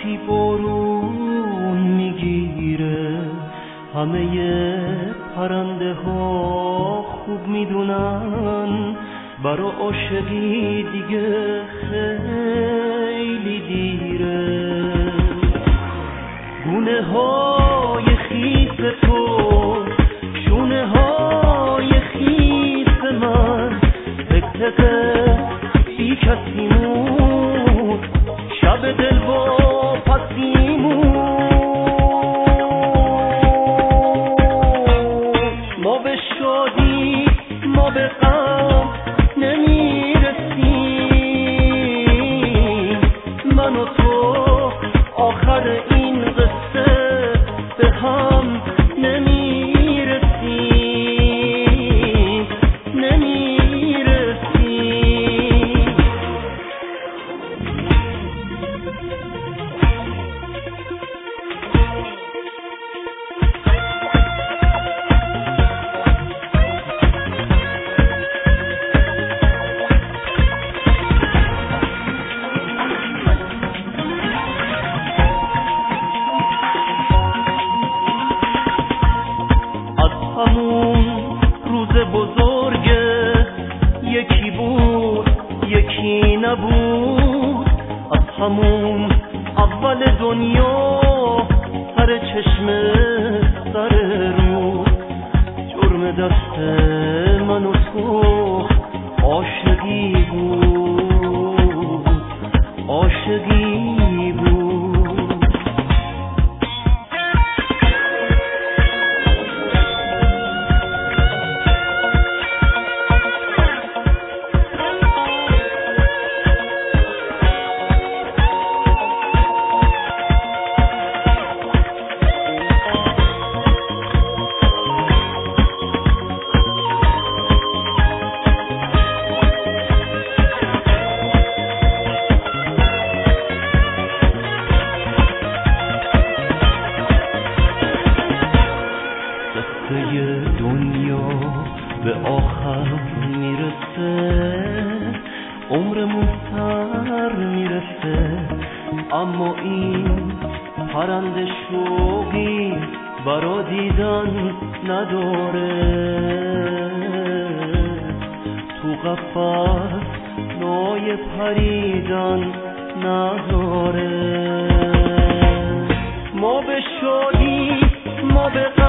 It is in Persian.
وقتی بارون میگیره همه پرنده ها خوب میدونن برا عاشقی دیگه خیلی دیره. گونه های خیس تو شونه های خیس من تکتقه بی کسیمون شب دل با پسیمون ما به شادی ما به غم نمیرسیم من و تو آخر این قصه به هم نمیرسیم نمیرسیم. همون روز بزرگه یکی بود یکی نبود. از همون اول دنیا سر چشمه سر رو جرم دست من و تو عاشقی بود عاشقی بود. دنیا به آخر میرسه عمرمون سر میرسه اما این پرنده شوقی برا دیدن نداره. تو قفس نای پریدن نداره. ما به شادی ما به